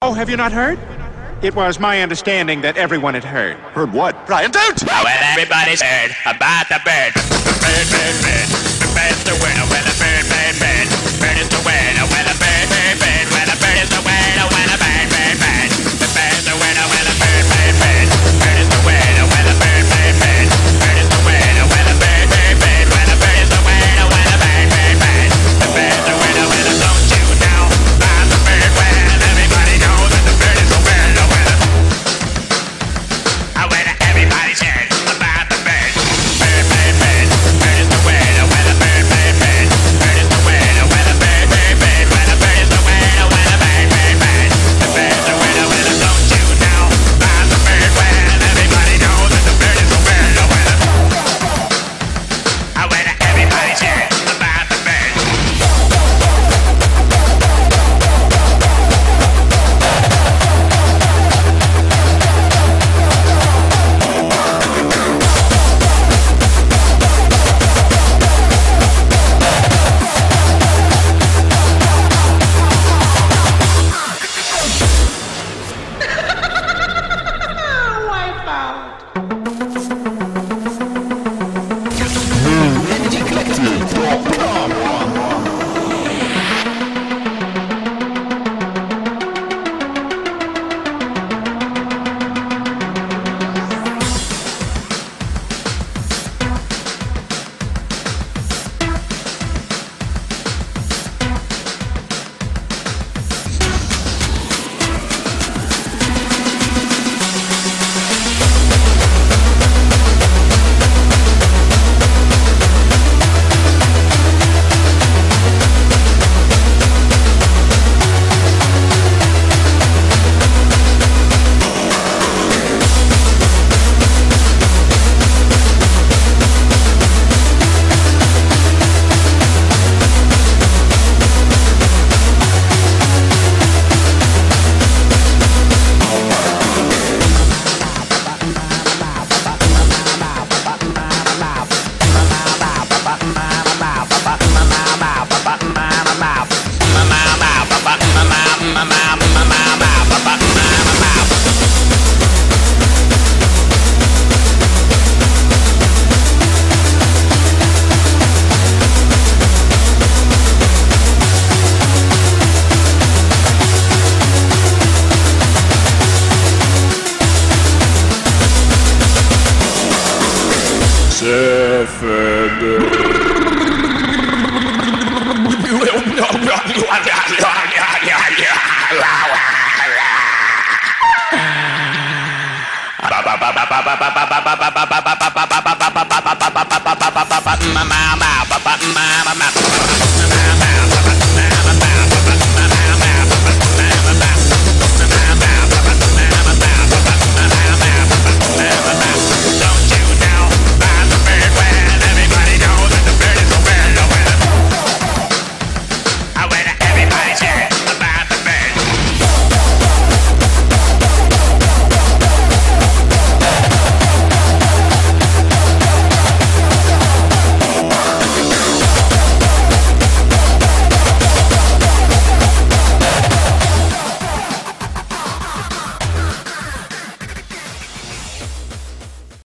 Oh, have you not heard? It was my understanding that everyone had heard. Heard what? Brian, don't! Oh, well, everybody's heard about the bird. The bird, bird, bird. The bird's the winner. Well, the bird, bird, bird. Bird is the winner. Well, the bird, bird, bird. Well, the bird is the winner. Well, the bird, bird, bird. The bird's the winner. Well, the bird, bird, bird. Bird is the winner. Well, the bird, bird, bird. Bird is the winner. Well, the bird, bird, bird. Well, the bird is the winner. Well, the bird, bird, bird. The bird's the winner. Well, don't you know about the bird? Well, everybody knows that the bird is the winner. Everybody's heard about the bird. Bird, bird, bird. Bird is the winner. Well, the bird, bird, bird. Bird is the winner. Well, the bird, bird, bird. Well, the bird is the winner. Well, the bird, bird, bird. The bird's the winner. Well, don't you know about the bird? Well, everybody knows that the bird is the winner. Well, everybody's heard about the bird.